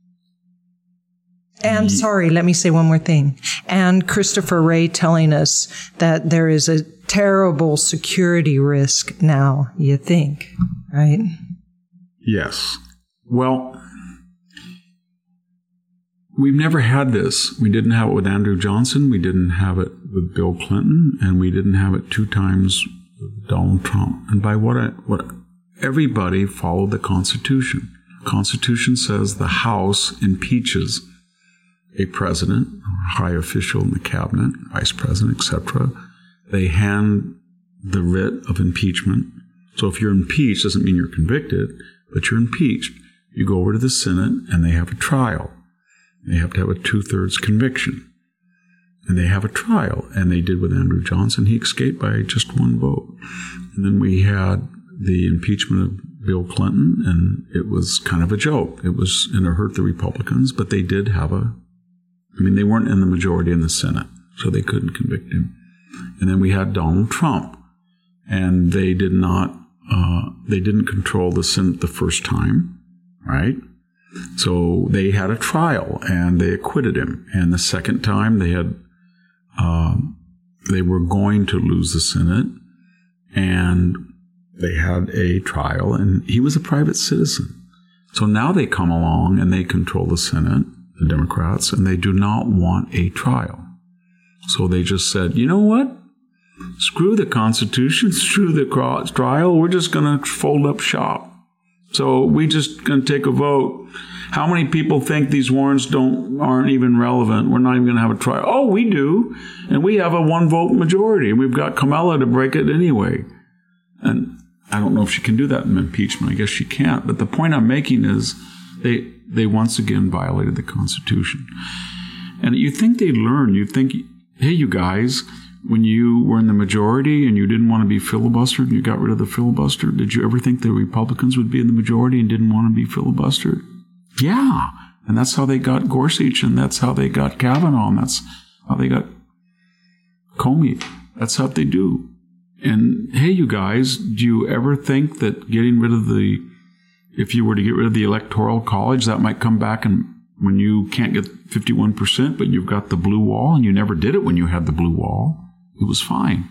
And sorry, let me say one more thing. And Christopher Wray telling us that there is a terrible security risk now, you think, right? Yes. Well, we've never had this. We didn't have it with Andrew Johnson. We didn't have it with Bill Clinton. And we didn't have it two times with Donald Trump. And by what I, what everybody followed the Constitution. The Constitution says the House impeaches a president or a high official in the cabinet, vice president, et cetera. They hand the writ of impeachment. So if you're impeached, doesn't mean you're convicted, but you're impeached. You go over to the Senate and they have a trial. They have to have a two-thirds conviction. And they have a trial. And they did with Andrew Johnson. He escaped by just one vote. And then we had the impeachment of Bill Clinton, and it was kind of a joke. It was, and it hurt the Republicans, but they did have a, I mean, they weren't in the majority in the Senate, so they couldn't convict him. And then we had Donald Trump, and they did not, uh, they didn't control the Senate the first time, right? So they had a trial, and they acquitted him. And the second time, they had, um, they were going to lose the Senate, and they had a trial, and he was a private citizen. So now they come along, and they control the Senate, the Democrats, and they do not want a trial. So they just said, you know what? Screw the Constitution, screw the trial. We're just going to fold up shop. So we just going to take a vote. How many people think these warrants don't aren't even relevant? We're not even going to have a trial. Oh, we do. And we have a one-vote majority. And we've got Kamala to break it anyway. And I don't know if she can do that in impeachment. I guess she can't. But the point I'm making is they they once again violated the Constitution. And you think they'd learn. You think, hey, you guys, when you were in the majority and you didn't want to be filibustered and you got rid of the filibuster, did you ever think the Republicans would be in the majority and didn't want to be filibustered? Yeah. And that's how they got Gorsuch, and that's how they got Kavanaugh, and that's how they got Comey. That's how they do. And hey, you guys, do you ever think that getting rid of the, if you were to get rid of the Electoral College, that might come back and when you can't get fifty-one percent, but you've got the blue wall, and you never did it when you had the blue wall, it was fine.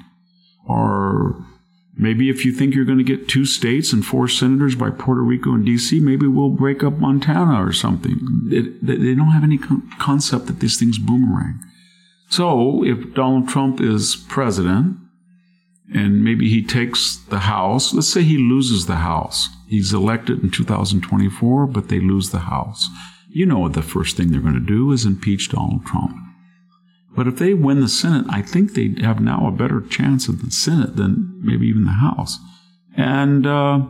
Or maybe if you think you're going to get two states and four senators by Puerto Rico and D C, maybe we'll break up Montana or something. It, they don't have any con- concept that these things boomerang. So if Donald Trump is president, and maybe he takes the House, let's say he loses the House. He's elected in two thousand twenty-four, but they lose the House. You know what the first thing they're going to do is impeach Donald Trump. But if they win the Senate, I think they have now a better chance of the Senate than maybe even the House. And uh,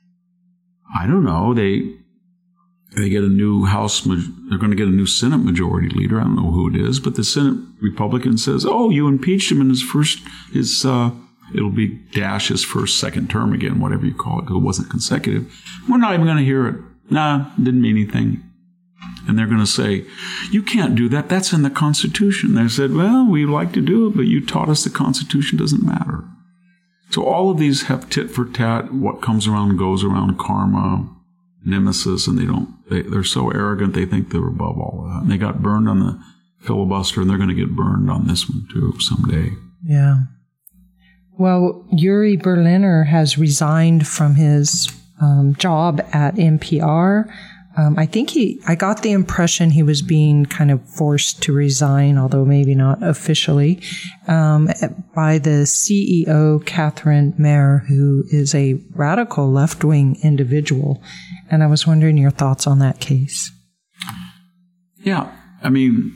I don't know, they they get a new House, they're going to get a new Senate majority leader. I don't know who it is, but the Senate Republican says, oh, you impeached him in his first, his, uh, it'll be dash his first, second term again, whatever you call it, because it wasn't consecutive. We're not even going to hear it. Nah, didn't mean anything. And they're going to say, you can't do that. That's in the Constitution. They said, well, we'd like to do it, but you taught us the Constitution doesn't matter. So all of these have tit for tat, what comes around goes around, karma, nemesis, and they don't, they, they're so arrogant they think they're above all of that. And they got burned on the filibuster, and they're going to get burned on this one too someday. Yeah. Well, Yuri Berliner has resigned from his um, job at N P R. Um, I think he, I got the impression he was being kind of forced to resign, although maybe not officially, um, by the C E O, Catherine Mayer, who is a radical left-wing individual. And I was wondering your thoughts on that case. Yeah, I mean,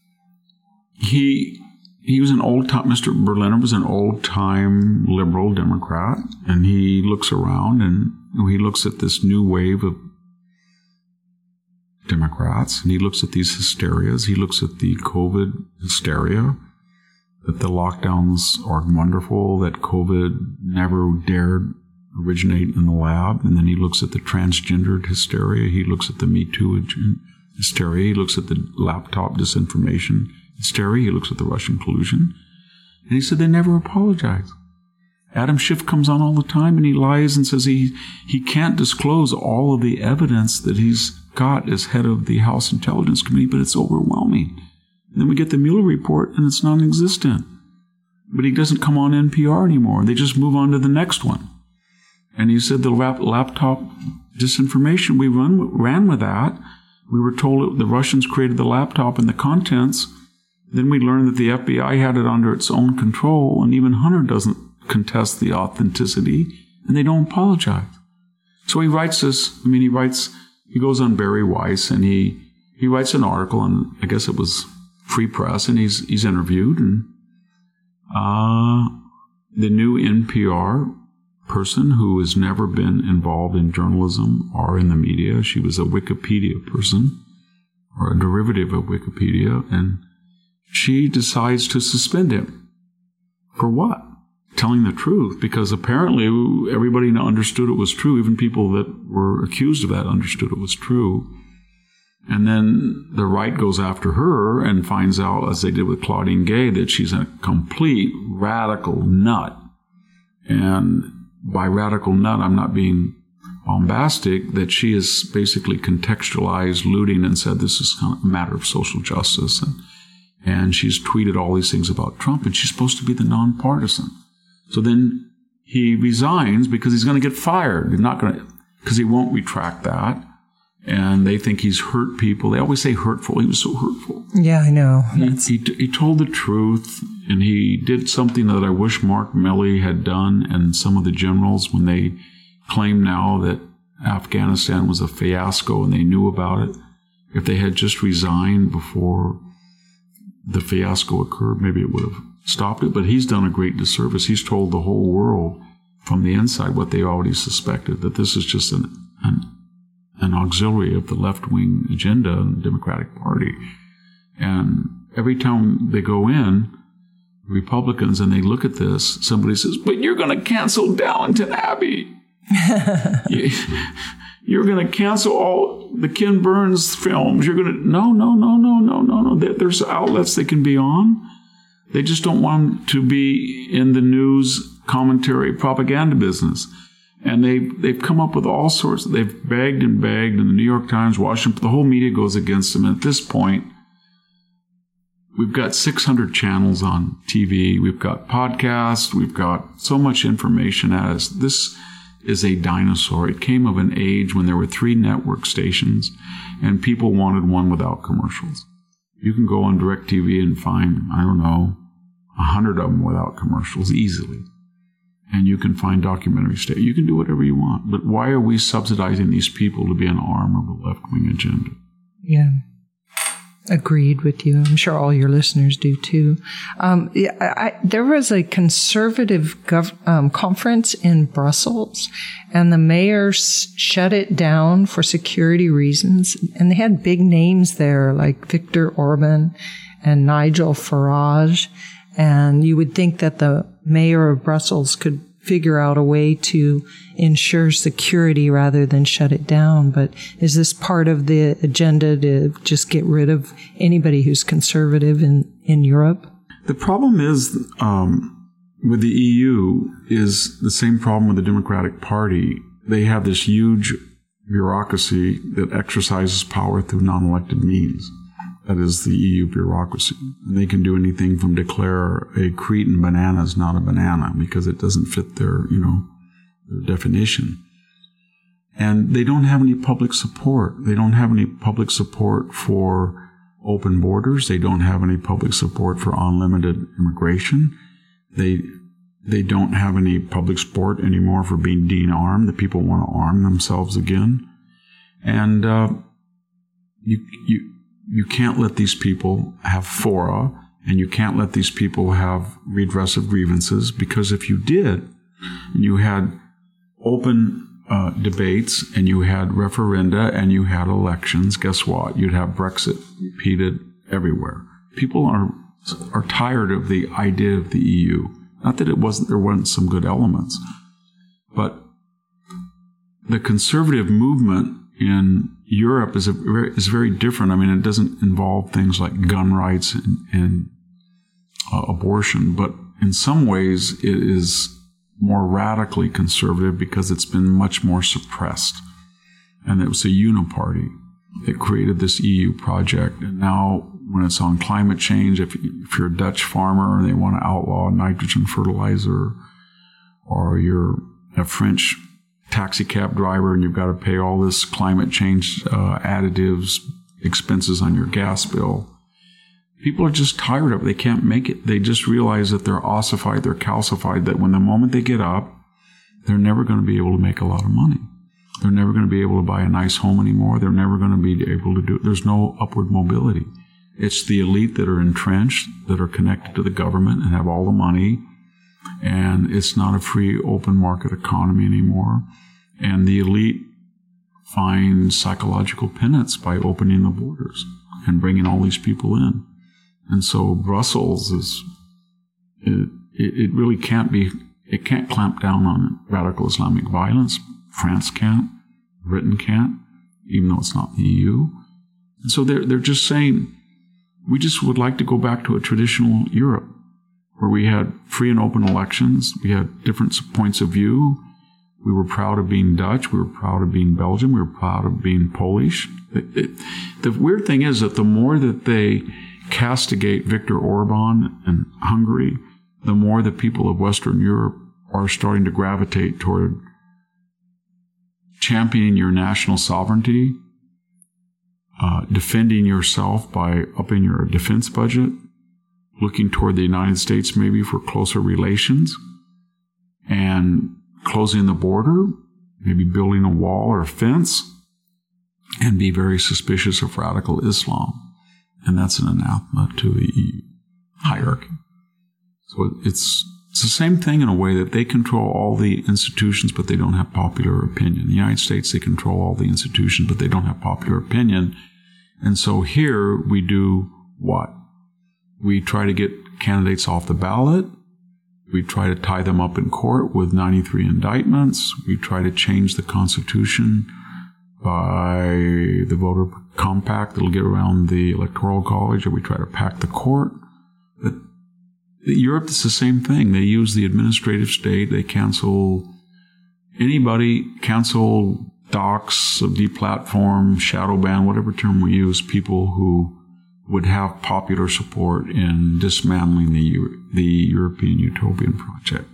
he he was an old-time, Mister Berliner was an old-time liberal Democrat, and he looks around and he looks at this new wave of Democrats, and he looks at these hysterias. He looks at the COVID hysteria, that the lockdowns are wonderful, that COVID never dared originate in the lab. And then he looks at the transgendered hysteria. He looks at the Me Too hysteria. He looks at the laptop disinformation hysteria. He looks at the Russian collusion. And he said they never apologize. Adam Schiff comes on all the time and he lies and says he he can't disclose all of the evidence that he's got as head of the House Intelligence Committee, but it's overwhelming. And then we get the Mueller report and it's non-existent. But he doesn't come on N P R anymore. They just move on to the next one. And he said the lap- laptop disinformation, we run, ran with that. We were told the Russians created the laptop and the contents. Then we learned that the F B I had it under its own control, and even Hunter doesn't contest the authenticity, and they don't apologize. So he writes this, I mean, he writes, he goes on Barry Weiss, and he, he writes an article, and I guess it was Free Press, and he's he's interviewed, and uh, the new N P R person who has never been involved in journalism or in the media, she was a Wikipedia person, or a derivative of Wikipedia, and she decides to suspend him. For what? Telling the truth, because apparently everybody understood it was true. Even people that were accused of that understood it was true. And then the right goes after her and finds out, as they did with Claudine Gay, that she's a complete radical nut. And by radical nut, I'm not being bombastic, that she has basically contextualized looting and said this is kind of a matter of social justice. And, and she's tweeted all these things about Trump, and she's supposed to be the nonpartisan. So then he resigns because he's going to get fired. He's not going to, because he won't retract that. And they think he's hurt people. They always say hurtful. He was so hurtful. Yeah, I know. He, he, he told the truth, and he did something that I wish Mark Milley had done, and some of the generals, when they claim now that Afghanistan was a fiasco and they knew about it. If they had just resigned before the fiasco occurred, maybe it would have stopped it. But he's done a great disservice. He's told the whole world from the inside what they already suspected, that this is just an, an, an auxiliary of the left-wing agenda in the Democratic Party. And every time they go in, Republicans, and they look at this, somebody says, but you're going to cancel Downton Abbey. You're going to cancel all the Ken Burns films. You're going to, no, no, no, no, no, no, no. There's outlets they can be on. They just don't want to be in the news commentary propaganda business. And they, they've come up with all sorts. They've begged and begged, and the New York Times, Washington, the whole media goes against them. And at this point, we've got six hundred channels on T V. We've got podcasts. We've got so much information at us. This is a dinosaur. It came of an age when there were three network stations and people wanted one without commercials. You can go on DirecTV and find, I don't know, a hundred of them without commercials easily. And you can find documentary state. You can do whatever you want. But why are we subsidizing these people to be an arm of the left-wing agenda? Yeah. Agreed with you. I'm sure all your listeners do too. Um, yeah, I, there was a conservative gov- um, conference in Brussels, and the mayor s- shut it down for security reasons. And they had big names there like Viktor Orban and Nigel Farage. And you would think that the mayor of Brussels could figure out a way to ensure security rather than shut it down. But is this part of the agenda to just get rid of anybody who's conservative in, in Europe? The problem is, um, with the E U is the same problem with the Democratic Party. They have this huge bureaucracy that exercises power through non-elected means. That is the E U bureaucracy. And they can do anything from declare a Cretan banana is not a banana because it doesn't fit their, you know, their definition. And they don't have any public support. They don't have any public support for open borders. They don't have any public support for unlimited immigration. They they don't have any public support anymore for being de-armed. The people want to arm themselves again. And uh, you you you can't let these people have fora, and you can't let these people have redress of grievances, because if you did, and you had open Uh, debates, and you had referenda, and you had elections, guess what? You'd have Brexit repeated everywhere. People are are tired of the idea of the E U. Not that it wasn't there weren't some good elements, but the conservative movement in Europe is a, is very different. I mean, it doesn't involve things like gun rights and, and uh, abortion, but in some ways it is more radically conservative because it's been much more suppressed. And it was a uniparty that created this E U project. And now when it's on climate change, if, if you're a Dutch farmer and they want to outlaw nitrogen fertilizer, or you're a French taxi cab driver and you've got to pay all this climate change uh, additives, expenses on your gas bill, people are just tired of it. They can't make it. They just realize that they're ossified, they're calcified, that when the moment they get up, they're never going to be able to make a lot of money. They're never going to be able to buy a nice home anymore. They're never going to be able to do it. There's no upward mobility. It's the elite that are entrenched, that are connected to the government and have all the money. And it's not a free, open market economy anymore. And the elite find psychological penance by opening the borders and bringing all these people in. And so Brussels is, it, it really can't be, it can't clamp down on radical Islamic violence. France can't, Britain can't, even though it's not the E U. And so they're, they're just saying, we just would like to go back to a traditional Europe where we had free and open elections. We had different points of view. We were proud of being Dutch. We were proud of being Belgian. We were proud of being Polish. It, it, the weird thing is that the more that they castigate Viktor Orban and Hungary, the more the people of Western Europe are starting to gravitate toward championing your national sovereignty, uh, defending yourself by upping your defense budget, looking toward the United States maybe for closer relations, and closing the border, maybe building a wall or a fence, and be very suspicious of radical Islam. And that's an anathema to the E U hierarchy. So it's, it's the same thing in a way that they control all the institutions, but they don't have popular opinion. In the United States, they control all the institutions, but they don't have popular opinion. And so here we do what? We try to get candidates off the ballot. We try to tie them up in court with ninety-three indictments. We try to change the Constitution by the voter compact that'll get around the Electoral College, or we try to pack the court. But Europe is the same thing. They use the administrative state. They cancel anybody, cancel docs, deplatform, shadow ban, whatever term we use, people who would have popular support in dismantling the the European utopian project.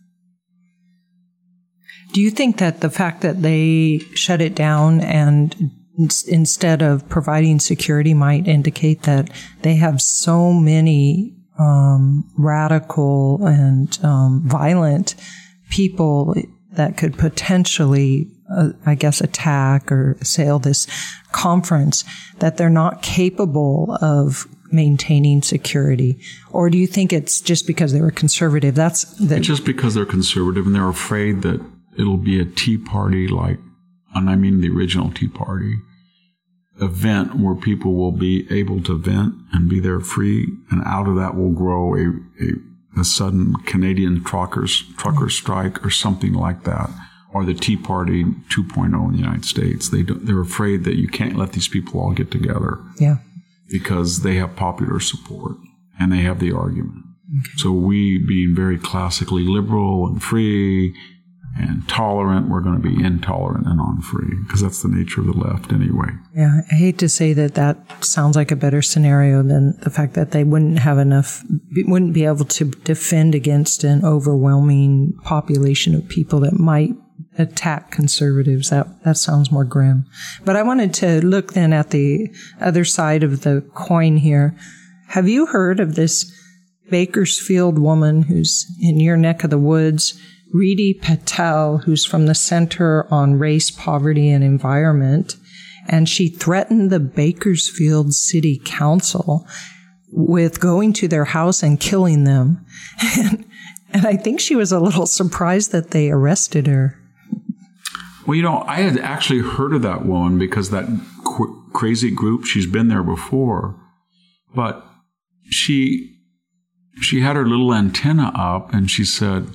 Do you think that the fact that they shut it down and instead of providing security might indicate that they have so many um, radical and um, violent people that could potentially, uh, I guess, attack or assail this conference, that they're not capable of maintaining security? Or do you think it's just because they were conservative? That's the- it's just because they're conservative and they're afraid that it'll be a Tea Party like, and I mean the original Tea Party, event where people will be able to vent and be there free, and out of that will grow a, a, a sudden Canadian truckers, trucker strike or something like that, or the Tea Party two point oh in the United States. They don't, they're afraid that you can't let these people all get together. Yeah. Because they have popular support and they have the argument. Okay. So we, being very classically liberal and free and tolerant, we're going to be intolerant and unfree, because that's the nature of the left anyway. Yeah, I hate to say that that sounds like a better scenario than the fact that they wouldn't have enough, wouldn't be able to defend against an overwhelming population of people that might attack conservatives. That that sounds more grim. But I wanted to look then at the other side of the coin here. Have you heard of this Bakersfield woman who's in your neck of the woods, Reedy Patel, who's from the Center on Race, Poverty, and Environment, and she threatened the Bakersfield City Council with going to their house and killing them. And, and I think she was a little surprised that they arrested her. Well, you know, I had actually heard of that woman because that qu- crazy group, she's been there before. But she she had her little antenna up and she said,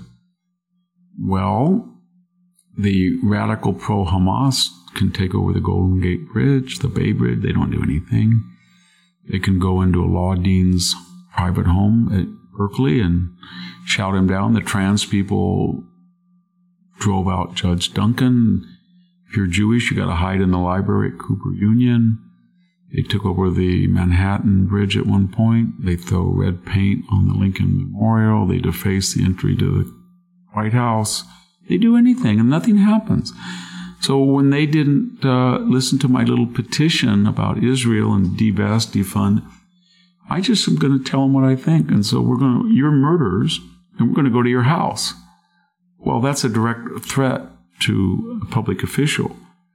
well, the radical pro-Hamas can take over the Golden Gate Bridge, the Bay Bridge. They don't do anything. They can go into a law dean's private home at Berkeley and shout him down. The trans people drove out Judge Duncan. If you're Jewish, you got to hide in the library at Cooper Union. They took over the Manhattan Bridge at one point. They throw red paint on the Lincoln Memorial. They deface the entry to the White House. They do anything and nothing happens. So when they didn't uh, listen to my little petition about Israel and divest, defund, I just am going to tell them what I think. And so we're going to, you're murderers, and we're going to go to your house. Well, that's a direct threat to a public official.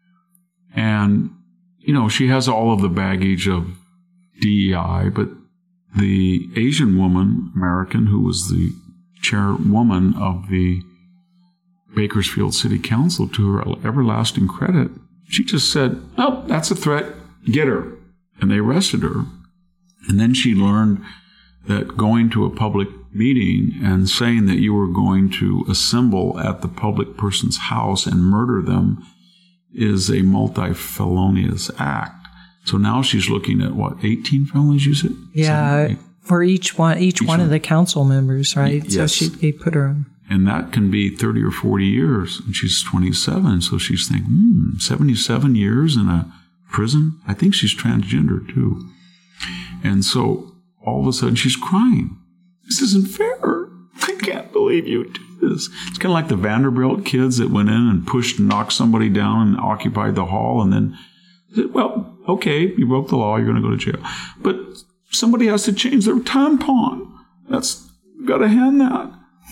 And, you know, she has all of the baggage of D E I, but the Asian woman, American, who was the chairwoman of the Bakersfield City Council, to her everlasting credit, she just said, oh, that's a threat, get her. And they arrested her. And then she learned that going to a public meeting and saying that you were going to assemble at the public person's house and murder them is a multi-felonious act. So now she's looking at, what, eighteen felonies, you said? Yeah, for each one each, each one, one of the council members, right? Yes. So she, they put her on. And that can be thirty or forty years. And she's twenty-seven, so she's thinking, hmm, seventy-seven years in a prison? I think she's transgender, too. And so all of a sudden she's crying. This isn't fair. I can't believe you do this. It's kind of like the Vanderbilt kids that went in and pushed and knocked somebody down and occupied the hall and then said, well, okay, you broke the law, you're going to go to jail. But somebody has to change their tampon. That's, got to hand that.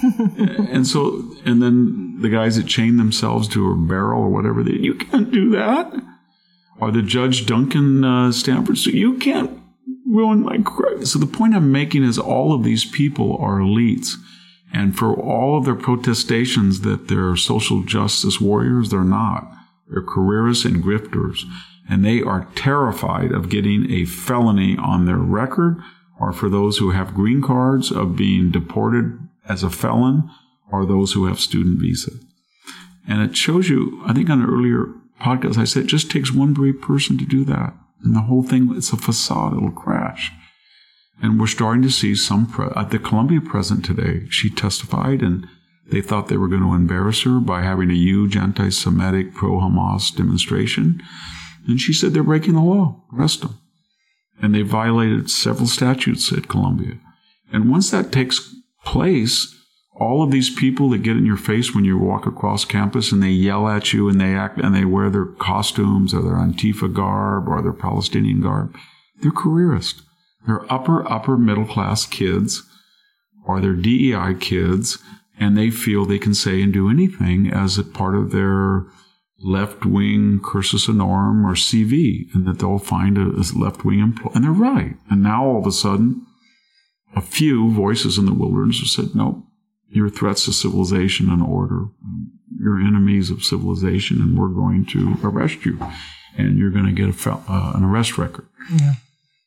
And so, and then the guys that chain themselves to a barrel or whatever, they, you can't do that. Or the Judge Duncan uh, Stanford, so you can't ruin my career. So the point I'm making is all of these people are elites. And for all of their protestations that they're social justice warriors, they're not. They're careerists and grifters. And they are terrified of getting a felony on their record, or for those who have green cards, of being deported as a felon, or those who have student visa. And it shows you, I think on an earlier podcast, I said it just takes one brave person to do that. And the whole thing, it's a facade, it'll crash. And we're starting to see some, pre- at the Columbia president today, she testified, and they thought they were going to embarrass her by having a huge anti-Semitic pro-Hamas demonstration. And she said they're breaking the law, arrest them. And they violated several statutes at Columbia. And once that takes place, all of these people that get in your face when you walk across campus and they yell at you and they act and they wear their costumes or their Antifa garb or their Palestinian garb, they're careerists. They're upper, upper middle class kids, or they're D E I kids, and they feel they can say and do anything as a part of their left-wing cursus honorum or C V, and that they'll find a, a left-wing employee. And they're right. And now all of a sudden, a few voices in the wilderness have said, no, you're threats to civilization and order. You're enemies of civilization, and we're going to arrest you. And you're going to get a fel- uh, an arrest record. Yeah.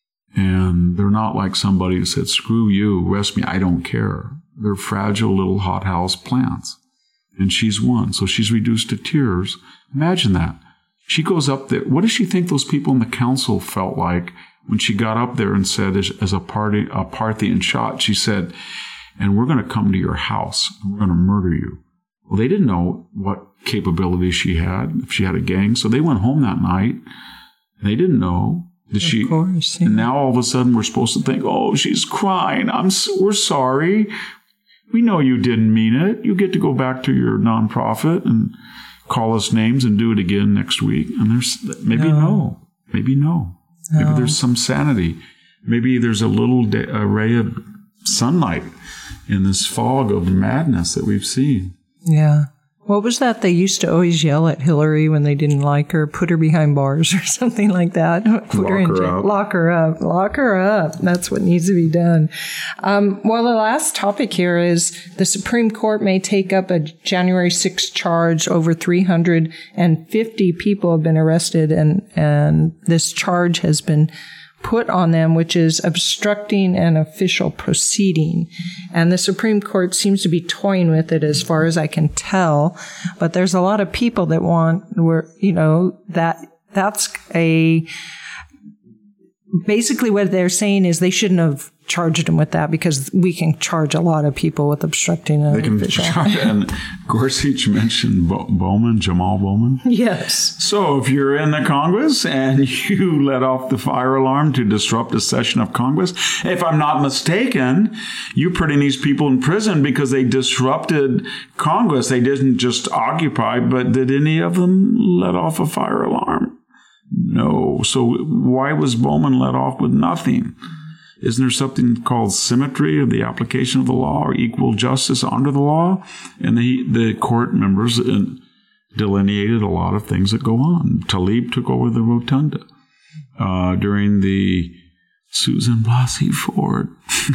And they're not like somebody who said, screw you, arrest me, I don't care. They're fragile little hothouse plants. And she's one. So she's reduced to tears. Imagine that. She goes up there. What does she think those people in the council felt like when she got up there and said, as, as a, party, a Parthian shot, she said, and we're going to come to your house and we're going to murder you. Well, they didn't know what capabilities she had, if she had a gang. So they went home that night. They didn't know. That she, of course. Yeah. And now all of a sudden we're supposed to think, oh, she's crying. I'm, we're sorry. We know you didn't mean it. You get to go back to your nonprofit and call us names and do it again next week. And there's maybe no, no. maybe no. no. Maybe there's some sanity. Maybe there's a little day, a ray of sunlight in this fog of madness that we've seen. Yeah. What was that they used to always yell at Hillary when they didn't like her? Put her behind bars or something like that. Put Lock her in her jail. up. Lock her up. Lock her up. That's what needs to be done. Um, well, the last topic here is the Supreme Court may take up a January sixth charge. Over three hundred fifty people have been arrested, and, and this charge has been put on them, which is obstructing an official proceeding. And the Supreme Court seems to be toying with it as far as I can tell. But there's a lot of people that want, where, you know, that that's a, basically what they're saying is they shouldn't have charged him with that, because we can charge a lot of people with obstructing an They can official. charge, and Gorsuch mentioned Bo- Bowman, Jamal Bowman. Yes. So if you're in the Congress and you let off the fire alarm to disrupt a session of Congress, if I'm not mistaken, you're putting these people in prison because they disrupted Congress. They didn't just occupy, but did any of them let off a fire alarm? No. So why was Bowman let off with nothing? Isn't there something called symmetry of the application of the law, or equal justice under the law? And the the court members delineated a lot of things that go on. Tlaib took over the rotunda uh, during the Susan Blasey Ford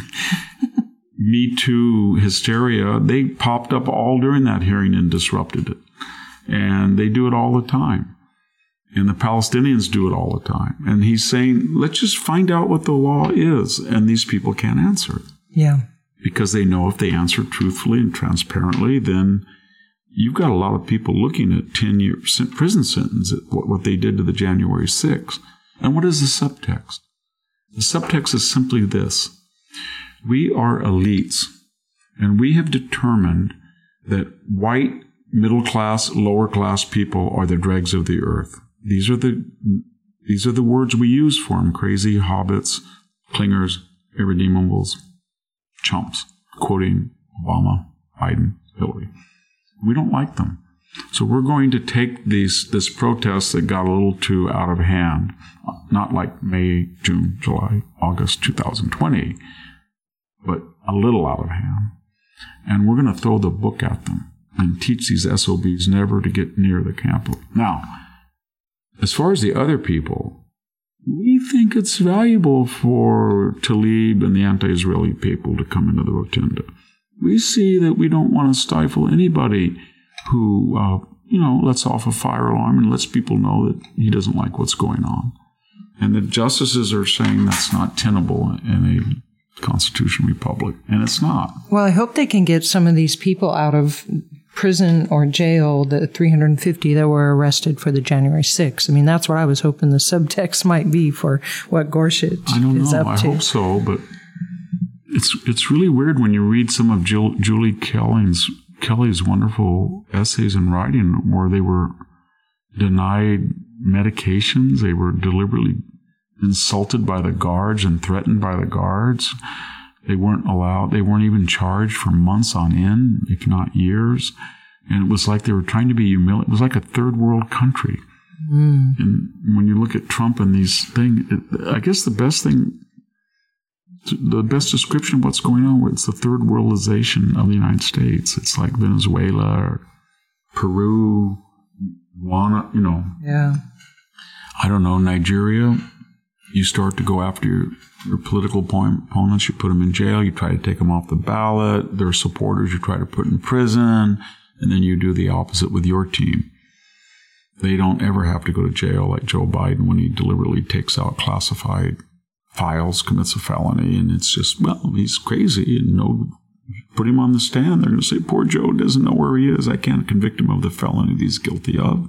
Me Too hysteria. They popped up all during that hearing and disrupted it. And they do it all the time. And the Palestinians do it all the time. And he's saying, let's just find out what the law is. And these people can't answer it. Yeah. Because they know if they answer truthfully and transparently, then you've got a lot of people looking at ten-year prison sentence at what they did to the January sixth. And what is the subtext? The subtext is simply this. We are elites, and we have determined that white, middle-class, lower-class people are the dregs of the earth. These are the these are the words we use for them: crazy, hobbits, clingers, irredeemables, chumps, quoting Obama, Biden, Hillary. We don't like them. So we're going to take these this protest that got a little too out of hand, not like May, June, July, August two thousand twenty, but a little out of hand. And we're going to throw the book at them and teach these S O Bs never to get near the Capitol. Now, as far as the other people, we think it's valuable for Tlaib and the anti-Israeli people to come into the rotunda. We see that we don't want to stifle anybody who, uh, you know, lets off a fire alarm and lets people know that he doesn't like what's going on. And the justices are saying that's not tenable in a constitutional republic, and it's not. Well, I hope they can get some of these people out of prison or jail, the three hundred fifty that were arrested for the January sixth. I mean, that's what I was hoping the subtext might be for what Gorsuch I don't is know. up I to. hope so, but it's it's really weird when you read some of Jill, Julie Kelly's, Kelly's wonderful essays and writing where they were denied medications. They were deliberately insulted by the guards and threatened by the guards. They weren't allowed, they weren't even charged for months on end, if not years. And it was like they were trying to be humiliated. It was like a third world country. Mm. And when you look at Trump and these things, it, I guess the best thing, the best description of what's going on, it's the third worldization of the United States. It's like Venezuela or Peru, Ghana, you know. Yeah. I don't know, Nigeria. You start to go after your, your political opponents. You put them in jail. You try to take them off the ballot. Their supporters you try to put in prison. And then you do the opposite with your team. They don't ever have to go to jail like Joe Biden when he deliberately takes out classified files, commits a felony. And it's just, well, he's crazy. And no, put him on the stand. They're going to say, poor Joe doesn't know where he is. I can't convict him of the felony that he's guilty of.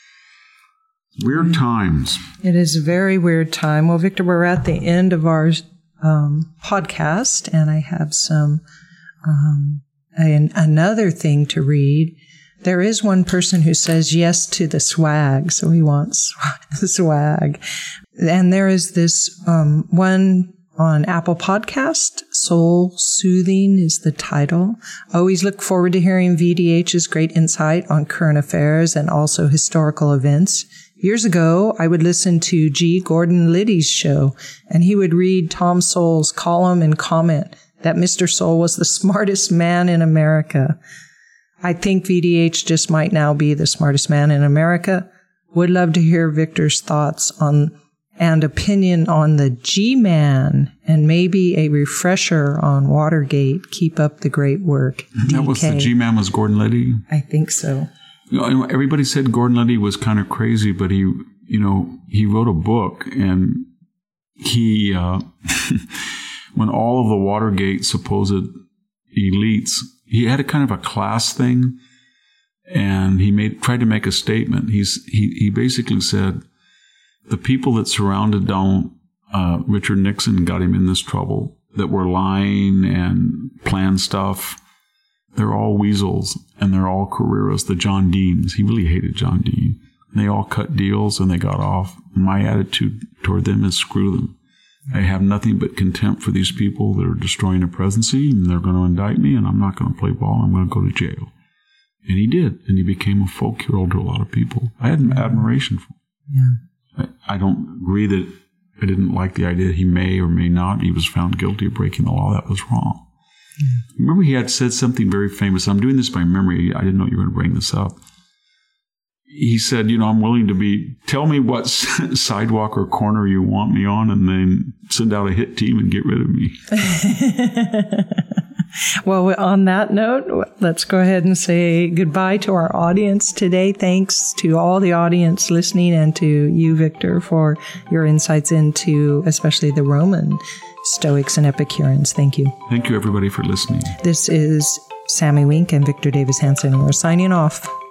Weird times. It is a very weird time. Well, Victor, we're at the end of our um, podcast, and I have some um, an, another thing to read. There is one person who says yes to the swag, so he wants swag. And there is this um, one on Apple Podcast Soul Soothing is the title. Always look forward to hearing V D H's great insight on current affairs and also historical events. Years ago, I would listen to G. Gordon Liddy's show, and he would read Tom Sowell's column and comment that Mister Sowell was the smartest man in America. I think V D H just might now be the smartest man in America. Would love to hear Victor's thoughts on and opinion on the G-Man and maybe a refresher on Watergate. Keep up the great work. That D K. was the G-Man was Gordon Liddy? I think so. You know, everybody said Gordon Liddy was kind of crazy, but he, you know, he wrote a book, and he, uh, when all of the Watergate supposed elites, he had a kind of a class thing, and he made tried to make a statement. He's he he basically said, the people that surrounded Donald, uh, Richard Nixon and got him in this trouble, that were lying and planned stuff, they're all weasels and they're all careerists, the John Deans. He really hated John Dean. They all cut deals and they got off. My attitude toward them is screw them. I have nothing but contempt for these people that are destroying the presidency, and they're going to indict me, and I'm not going to play ball. I'm going to go to jail. And he did, and he became a folk hero to a lot of people. I had admiration for him. Yeah. I don't agree that I didn't like the idea that he may or may not. He was found guilty of breaking the law. That was wrong. Yeah. Remember, he had said something very famous. I'm doing this by memory. I didn't know you were going to bring this up. He said, you know, I'm willing to be, tell me what sidewalk or corner you want me on, and then send out a hit team and get rid of me. Well, on that note, let's go ahead and say goodbye to our audience today. Thanks to all the audience listening, and to you, Victor, for your insights into especially the Roman Stoics and Epicureans. Thank you. Thank you, everybody, for listening. This is Sammy Wink and Victor Davis Hanson, and we're signing off.